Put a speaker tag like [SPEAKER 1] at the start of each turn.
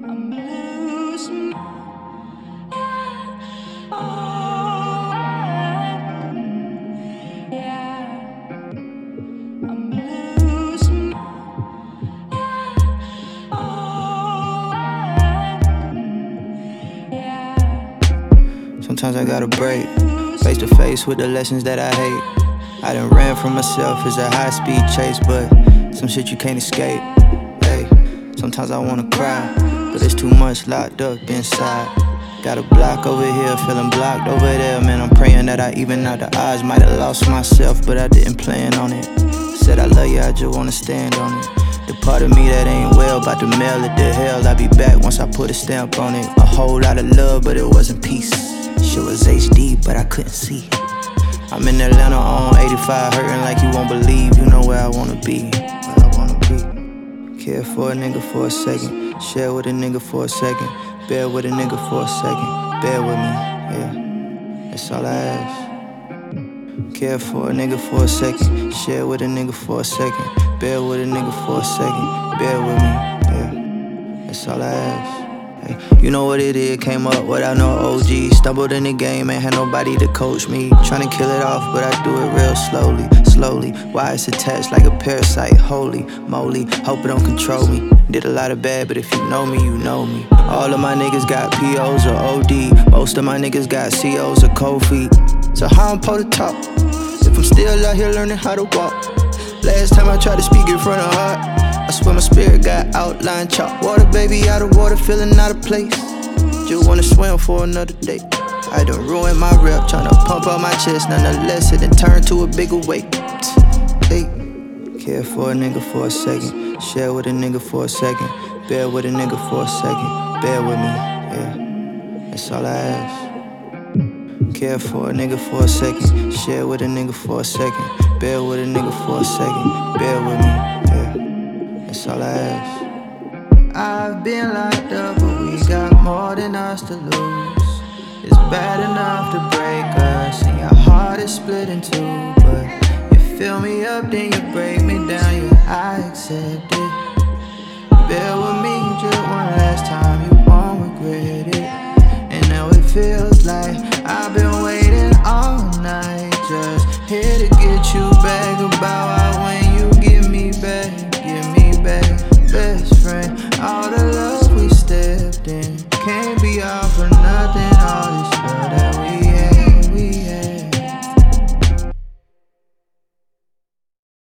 [SPEAKER 1] I'm losing. Oh, yeah. I'm losing. Oh, yeah.
[SPEAKER 2] Sometimes I gotta break, face to face with the lessons that I hate. I done ran from myself, it's a high-speed chase, but some shit you can't escape. Hey, sometimes I wanna cry, but there's too much locked up inside. Got a block over here, feeling blocked over there. Man, I'm praying that I even out the odds. Might've lost myself, but I didn't plan on it. Said I love you, I just wanna stand on it. The part of me that ain't well, about to mail it to hell. I'll be back once I put a stamp on it. A whole lot of love, but it wasn't peace. Shit was HD, but I couldn't see. I'm in Atlanta on 85, hurting like you won't believe. You know where I wanna be, where I wanna be. Care for a nigga for a second, share with a nigga for a second, bear with a nigga for a second, bear with me, yeah. That's all I ask. Care for a nigga for a second, share with a nigga for a second, bear with a nigga for a second, bear with me, yeah. That's all I ask. Hey, you know what it is, came up without no OG. Stumbled in the game, ain't had nobody to coach me. Tryna kill it off, but I do it real slowly, slowly. Why it's attached like a parasite, holy moly. Hope it don't control me. Did a lot of bad, but if you know me, you know me. All of my niggas got POs or OD. Most of my niggas got COs or cold feet. So how I'm supposed to talk if I'm still out here learning how to walk? Last time I tried to speak in front of heart, I swear my spirit got outline chalk. Water baby out of water, feeling out of place. Just wanna swim for another day. I done ruined my rep, tryna pump out my chest. Nonetheless, it done turned to a bigger weight. Hey, care for a nigga for a second, share with a nigga for a second, bear with a nigga for a second, bear with me, yeah. That's all I ask. Care for a nigga for a second, share with a nigga for a second, bear with a nigga for a second, bear with me, yeah. That's all I ask. I've been locked up, but we got more than us to lose. It's bad enough to break us, and your heart is split in two. But you fill me up, then you break me down, yeah, I accept it.